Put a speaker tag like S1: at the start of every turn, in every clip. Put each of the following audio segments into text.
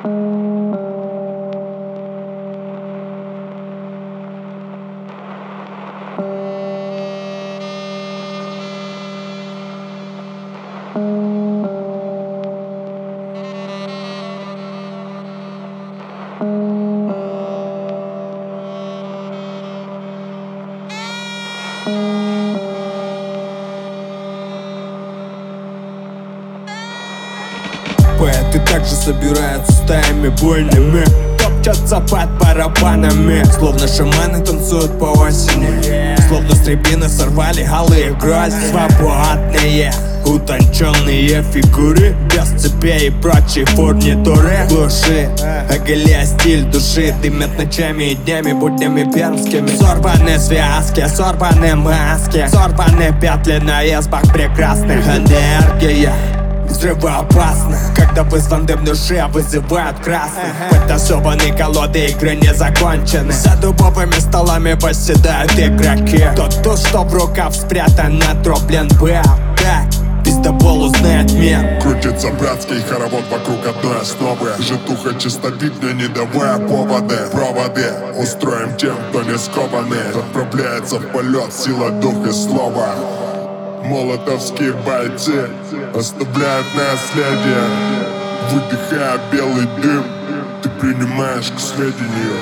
S1: Поэты также собираются стаями больными, топчатся под барабанами, словно шаманы танцуют по осени, словно с рябины сорвали голые грозь. Свободные, утонченные фигуры, без цепей и прочей фурнитуры. Глуши, оголяя стиль души, дымят ночами и днями, буднями пермскими. Сорваны связки, сорваны маски, сорваны петли на избах прекрасных. Энергия взрывоопасно, когда вызван дым души, вызывают красных. Подтасованы колоды, игры не закончены. За дубовыми столами восседают игроки. Тот туз, что в рукав спрятан, отроблен был. Так, пиздобол узнает мир.
S2: Крутится братский хоровод вокруг одной основы. Житуха чистовидная, не давая поводы. Проводы устроим тем, кто не скованы. Отправляется в полет сила духа и слова. Молотовские бойцы оставляют наследие. Выдыхая белый дым, ты принимаешь к сведению.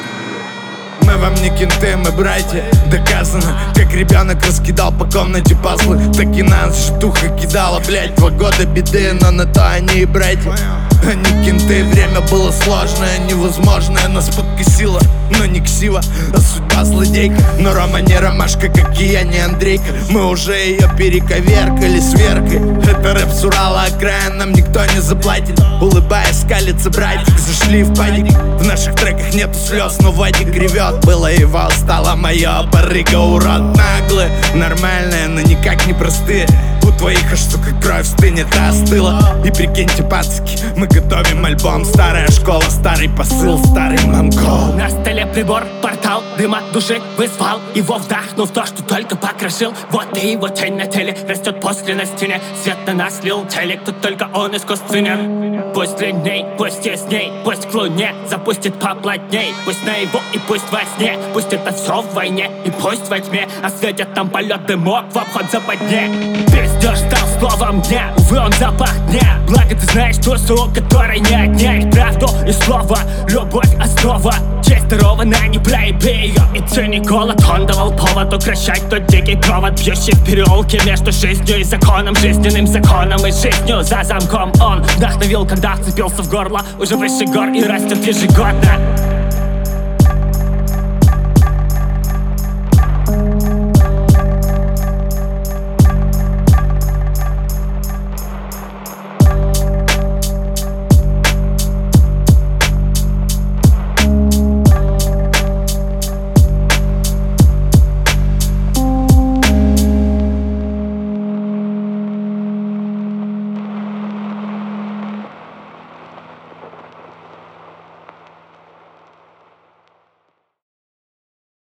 S3: Мы вам не кенты, мы братья. Доказано, как ребенок раскидал по комнате пазлы, так и нас житуха кидала, блять. 2 года беды, но на то они и братья. Они кенты, время было сложное, невозможное. Нас подкосило, но не ксива, а судьба злодейка. Но Рома не ромашка, как и я, не Андрейка. Мы уже ее перековеркали сверкой. Это рэп с Урала, окраин, нам никто не заплатит. Улыбаясь, скалится братик, зашли в паник. В наших треках нету слез, но Вадик ревет. Было его, стало мое, барыга урод. Наглые, нормальные, но никак не простые. У твоих аж, сука, кровь стынет, а остыла. И прикиньте, пацки, мы готовим альбом. Старая школа, старый посыл, старый монгол.
S4: На столе прибор, портал дыма души вызвал. Его вдохнув то, что только покрошил. Вот и его тень на теле растет после на стене. Свет на нас лил телек, тут только он искусственен. Пусть длинней, пусть ясней, пусть к луне запустит поплотней. Пусть наяву и пусть во сне, пусть это все в войне и пусть во тьме осветят нам полет дымок в обход западне. Пиздеж стал словом дня, увы, он запах дня. Благо ты знаешь тусу, у которой не отнять правду и слово. Любовь основа, честь дарована, не проеби ее. И ценник голод, он давал повод укращать тот дикий провод, бьющий в переулке между жизнью и законом. Жизненным законом и жизнью за замком. Он вдохновил, когда вцепился в горло, уже выше гор и растет ежегодно.